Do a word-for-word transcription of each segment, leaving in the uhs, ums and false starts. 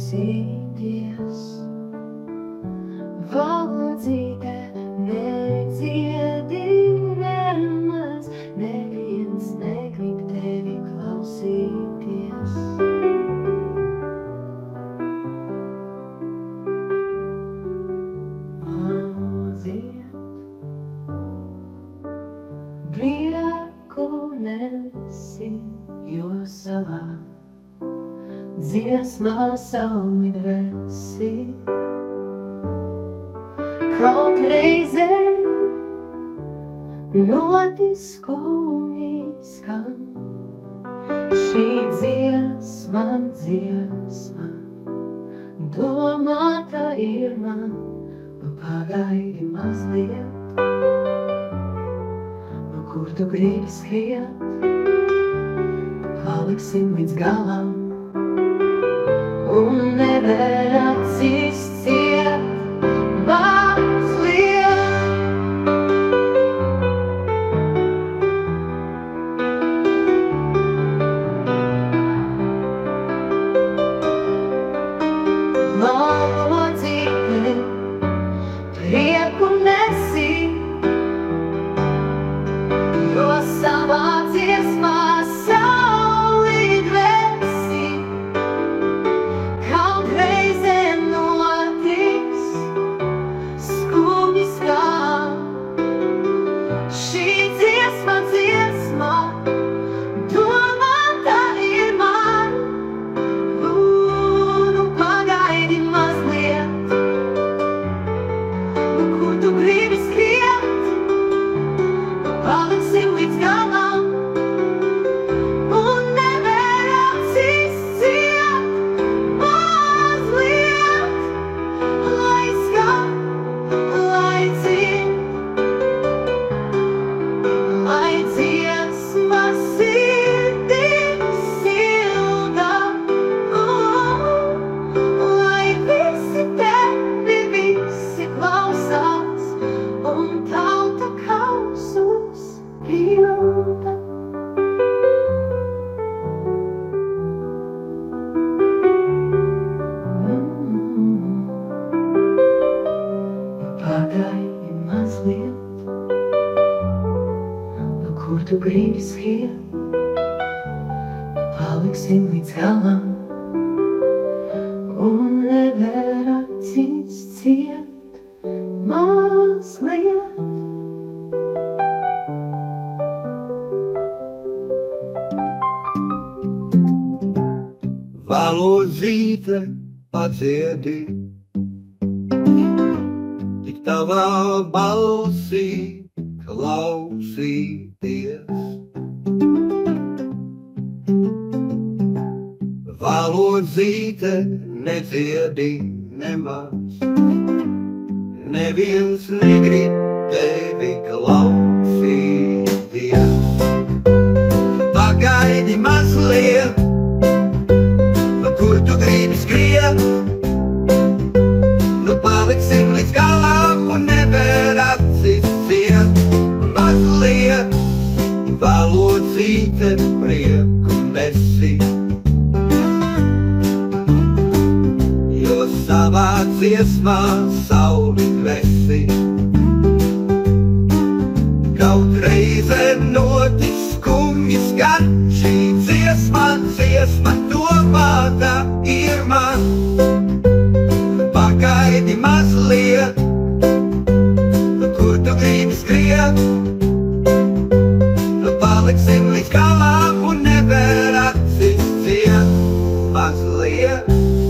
klausīties. Valodzīte nedziedi nemaz, neviens negrib tevi klausīties. Aiziet, brieku nesi, jo savā dziesmā sauli dvēsi. Kaut reizē ļoti skumji skan šī dziesma, dziesma. Domāta ir man, nu pagaidi mazliet, nu kur tu gribi skriet, paliksim līdz galam un nevar acīs ciet. Valodzīte, prieku nesi, jo savā dziesmā sauli dvēsi. Kaut reizē notiks skumji skan šī dziesma, dziesma. Domāta ir man, lūdzu pagaidi mazliet, nu kur tu gribi skriet, paliksim līdz galam un nevar acīs ciet. Mazliet, lai skan, lai dzird, lai dziesma sirdī silda, lai visi tevi, visi klausās un tauta kausus pilda. Pagaidi mazliet, nu kur tu gribi skriet, paliksim līdz galam un nevar acīs ciet. Mazliet. Valodzīte, paciedi, tik tavā balsī klausīties. Valodzīte, nedziedi nemaz, neviens negrib tevi klausīties. Pagaidi mazliet, kur tu gribi skriet, nu paliksim līdz galam un nevar acīs ciet. Mazliet, valodzīte, prieku nesi, jo savā dziesmā sauli dvēsi. Kaut reizē notiks skumji skan šī dziesma, dziesma. Domāta ir man, pagaidi mazliet, kur tu gribi skriet, nu paliksim līdz galam un nevar acīs ciet. Mazliet,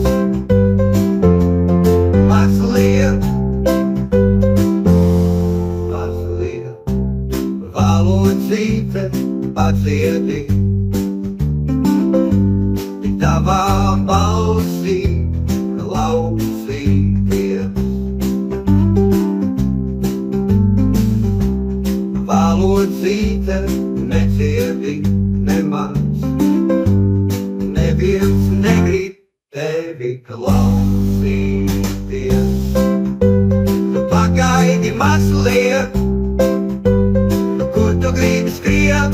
mazliet, mazliet, valodzīte, paciedi, tavā balsī klausīties. Valodzīte, nedziedi nemaz, neviens negrib tevi klausīties. Tu pagaidi mazliet, kur tu gribi skriet,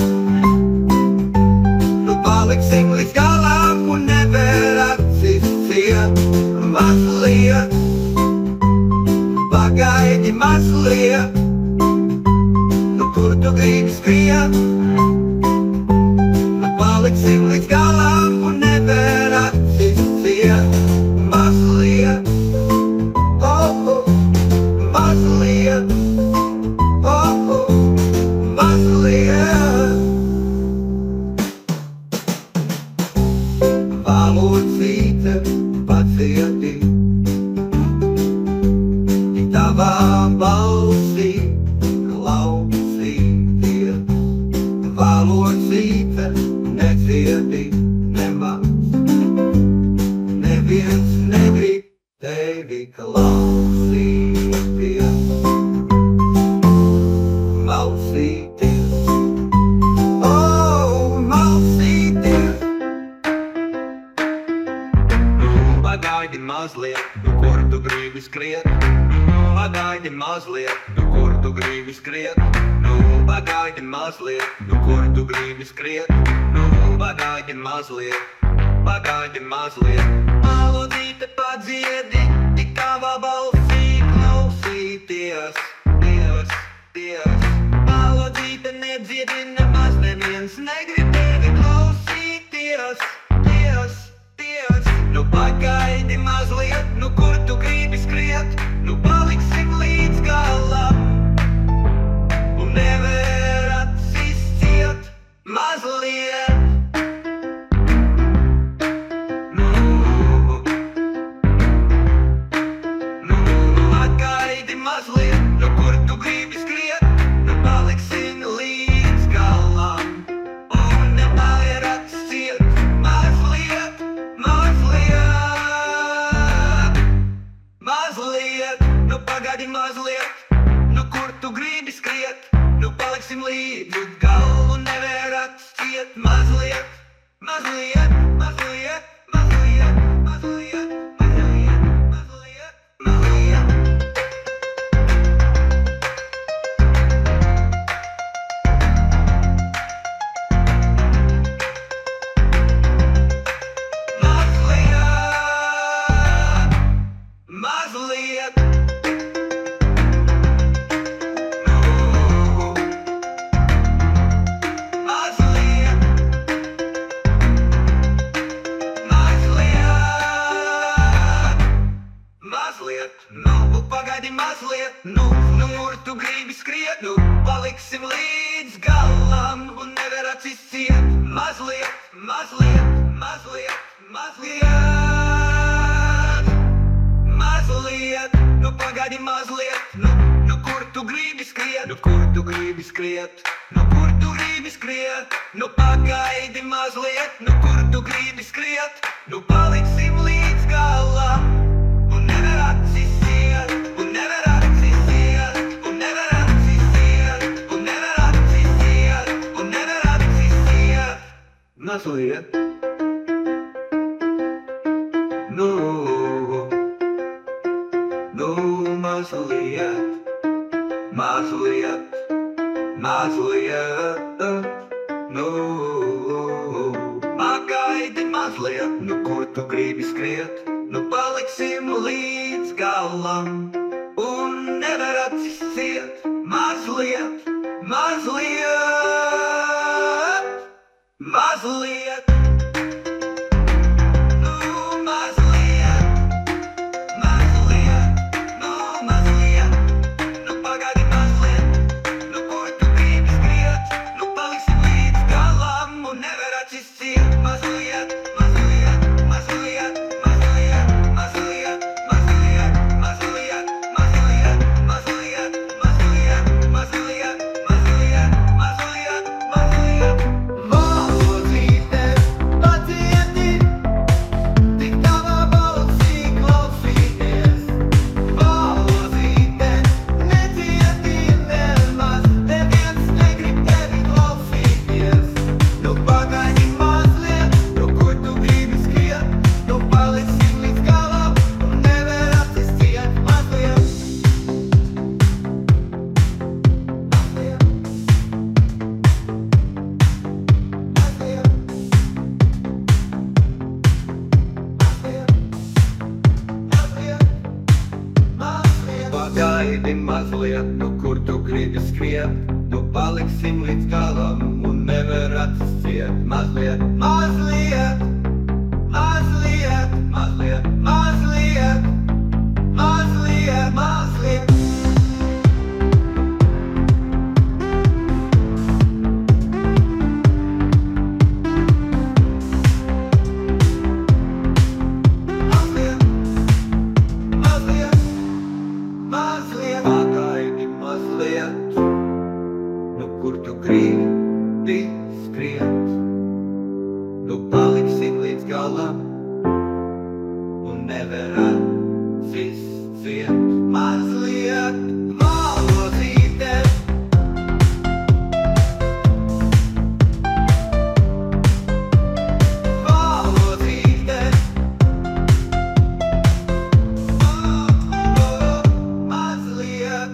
nu paliksim līdz galam un nevar acīs ciet. mazliet, pagaidi mazliet, nu kur tu gribi skriet, nu paliksim līdz galam un never acis ciet. Mazliet, oh, oh, mazliet, oh, oh, mazliet. Valodzīte pacieti, tik tavā balsī klausīties. Valodzīte necieti nemaz, neviens negrib tevi klausīties. Mausīties, oh, mausīties. Pagaidi mazliet, nu kur tu gribi skriet. Pagaidi mazliet, nu kur tu gribi skriet. Nu pagaidi mazliet, nu kur tu gribi skriet. Nu pagaidi mazliet, pagaidi mazliet. Melodīte padziedi, tik tavā balsī klausīties. Dievs, Dievs. Melodīte nedziedi nemaz, neviens negrib tevi klausīties. Dievs, Dievs. Nu pagaidi mazliet, nu kur tu gribi skriet. Nu paliksim līdz galam un nevar acis ciet. Mazliet. Nu, nu, pagaidi mazliet, nu kur tu gribi skriet. Nu paliksim līdz galam un nevar acis ciet. Mazliet, mazliet, mazliet. Nu pagaidi mazliet, nu kur tu gribi skriet. Nu paliksim līdz galam un nevar acis ciet. Mazliet, mazliet, mazliet, mazliet, mazliet, mazliet, mazliet, mazliet. Mazliet, mazliet. Mazliet, nu pagaidi mazliet, nu, nu kur tu gribi skriet. Nu paliksim līdz galam un nevar acis ciet. Mazliet, mazliet, mazliet, mazliet, mazliet. Nu pagaidi mazliet, nu, nu kur tu gribi skriet. Nu kur tu gribi skriet, nu kur tu gribi skriet. Nu pagaidi mazliet, nu kur tu gribi skriet. Nu paliksim līdz galam un nevar acis ciet, un nevar acis ciet, un nevar acis ciet, un nevar acis ciet, un nevar acis ciet. Mazliet. Nu, nu mazliet, mazliet, mazliet. Nu, pagaidi mazliet, nu kur tu gribi skriet. Nu paliksim līdz galam un nevar acis ciet. Mazliet, mazliet, mazliet. Nu mazliet, mazliet, nu mazliet. Nu pagaidi mazliet, nu kur tu gribi skriet. Nu paliksim līdz galam un nevar acis ciet. Mazliet, mazliet, mazliet, mazliet, mazliet, mazliet, mazliet, mazliet, mazliet, mazliet. mazliet, nu kur tu gribi skriet, nu paliksim līdz galam un nevar atsisiet. Mazliet, mazliet, mazliet, mazliet, mazliet, mazliet, mazliet. Pagaidi mazliet, nu kur tu gribi skriet, nu paliksim līdz galam un nevar atsisiet. Mazliet, malozīte, malozīte, mazliet.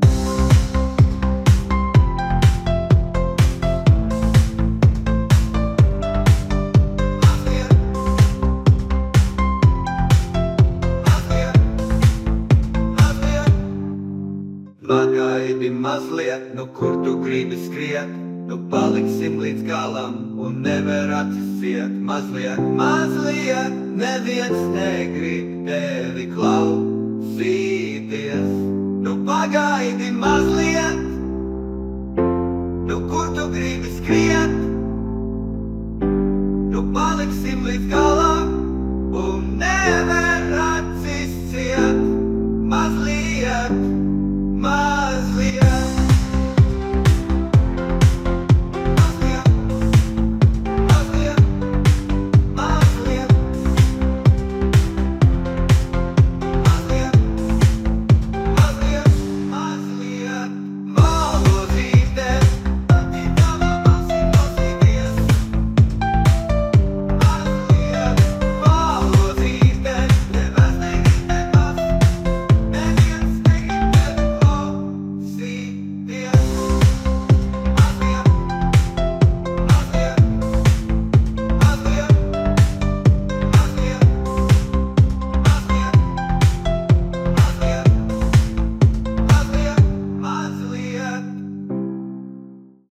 Pagaidi mazliet, nu kur tu gribi skriet, nu paliksim līdz galam un nevar atsisiet. Mazliet, mazliet, neviens negrib tevi klausīties. Nu pagaidi